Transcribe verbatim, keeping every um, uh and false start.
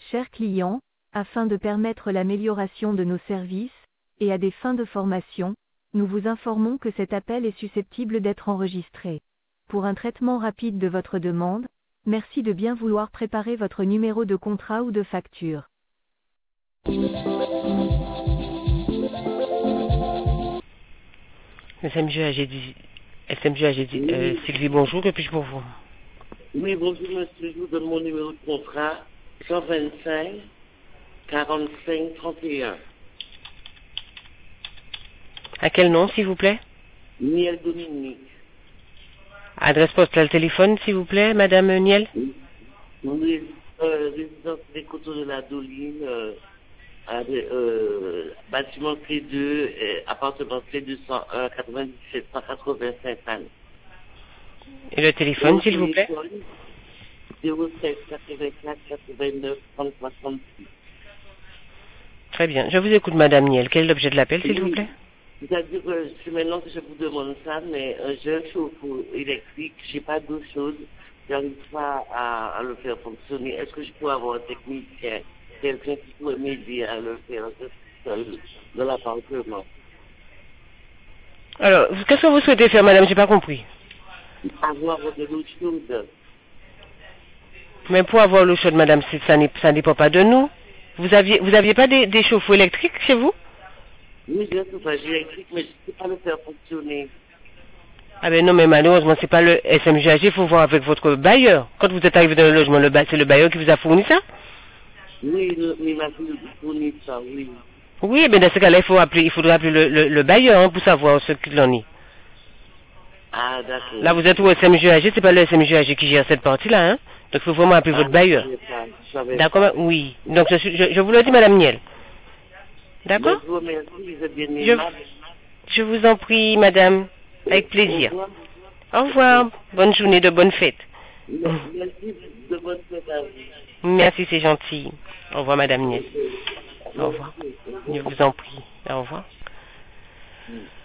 Chers clients, afin de permettre l'amélioration de nos services, et à des fins de formation, nous vous informons que cet appel est susceptible d'être enregistré. Pour un traitement rapide de votre demande, merci de bien vouloir préparer votre numéro de contrat ou de facture. S M G A G dit, S M G A G dit, euh, Sylvie, bonjour, que puis-je pour vous? Oui, bonjour monsieur, je vous donne mon numéro de contrat, cent vingt-cinq, quarante-cinq, trente et un. À quel nom, s'il vous plaît? Niel Dominique. Adresse postale, téléphone, s'il vous plaît, Madame Niel? Oui, euh, résidence des Coteaux de la Doline, euh, à, euh, bâtiment T deux, euh, appartement T deux cent un, quatre-vingt-dix-sept, cent quatre-vingt-cinq Anne. Et le téléphone, s'il vous plaît? zéro sept, quatre-vingt-quatre, quatre-vingt-neuf, trente-trois, trente-six. Très bien. Je vous écoute, Madame Niel. Quel est l'objet de l'appel, s'il vous plaît? C'est-à-dire que c'est maintenant que je vous demande ça, mais euh, j'ai un chauffe-eau électrique, j'ai pas d'autre chose, j'arrive pas à, à le faire fonctionner. Est-ce que je pourrais avoir un technicien, quelqu'un qui pourrait m'aider à le faire seul dans l'appartement? Alors, qu'est-ce que vous souhaitez faire, Madame? J'ai pas compris. Avoir de l'eau chaude. Mais pour avoir l'eau chaude, Madame, ça ne dépend pas de nous. Vous aviez, vous aviez pas des, des chauffe-eau électriques chez vous? Oui, j'ai un chauffage électrique, mais je ne sais pas le faire fonctionner. Ah ben non, mais malheureusement, c'est pas le S M G A G, il faut voir avec votre bailleur. Quand vous êtes arrivé dans le logement, le ba... c'est le bailleur qui vous a fourni ça? Oui, le, il m'a fourni ça, oui. Oui, mais dans ce cas-là, il faut appeler, il faudrait appeler le, le, le bailleur hein, pour savoir ce qu'il en est. Ah, d'accord. Là, vous êtes au S M G A G, c'est pas le S M G A G qui gère cette partie-là, hein. Donc, il faut vraiment appeler Ah, votre bailleur. D'accord, oui. Donc, je, suis, je, je vous le dis, Madame Niel. D'accord? Je vous remercie, vous êtes bien je, aimable. je vous en prie, Madame. Avec plaisir. Au revoir. Au revoir. Bonne journée, de bonnes fêtes. Merci de bonne fête à vous. Merci, c'est gentil. Au revoir, Madame Niel. Au revoir. Je vous en prie. Au revoir.